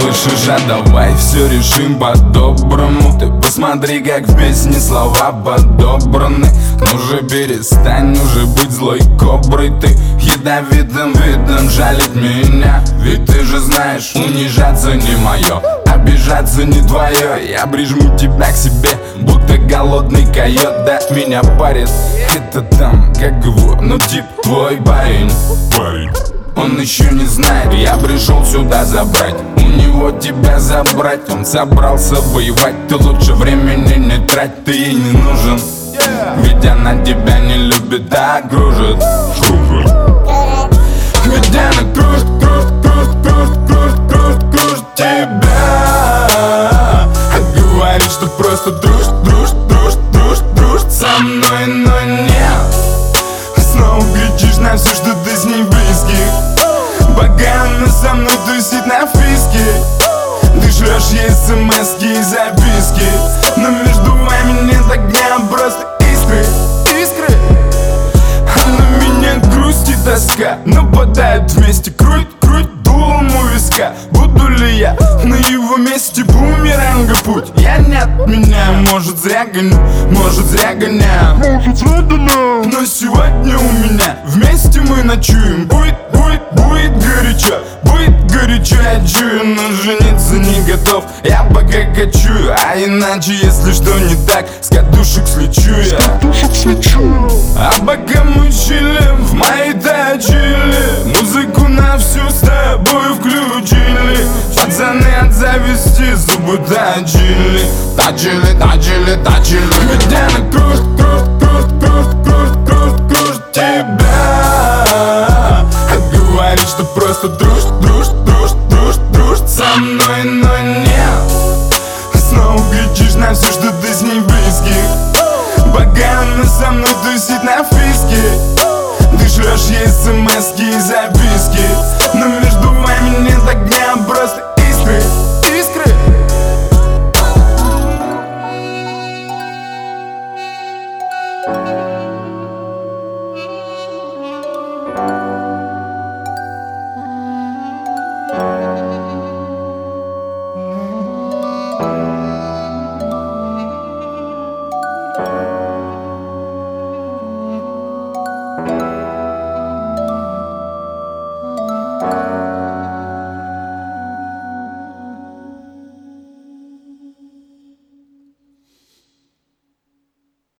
слышишь, а давай все решим по-доброму. Ты посмотри, как в песне слова подобраны. Ну же перестань уже быть злой коброй. Ты ядовитым видом жалить меня. Ведь ты же знаешь, унижаться не мое, обижаться не твое. Я прижму тебя к себе, будто голодный койот. Да, меня парит, это там, как его, ну тип твой парень. Он еще не знает, я пришел сюда забрать. У него тебя забрать, он собрался воевать. Ты лучше времени не трать, ты ей не нужен. Ведь она тебя не любит, а кружит. Ведь она кружит, кружит тебя. А говорит, что просто дружит со мной, но нет. Снова кричишь на все, что ты с ней близкий. Пока она со мной тусит на фиске. Ты шлешь ей смс-ки и записки, но между вами нет огня, просто искры. А на меня грусть и тоска нападают вместе. Круть дулом у виска. Буду ли я на его месте бумеранга путь? Я не отменяю, может зря гоню, но сегодня у меня вместе мы ночуем. Будет горячо, я чую, но жениться не готов. Я пока качую, а иначе, если что не так, с катушек слечу я. А пока мы чилим, в моей тачили, музыку на всю с тобой включили. Пацаны от зависти зубы точили. Ведь она кружит тебя. А говорит, что просто дружит со мной, но нет. Снова кричишь на все, что ты с ней близкий. Пока она со мной тусит на фиске. Ты шлешь ей смс-ки и записки, но между вами нет огня, просто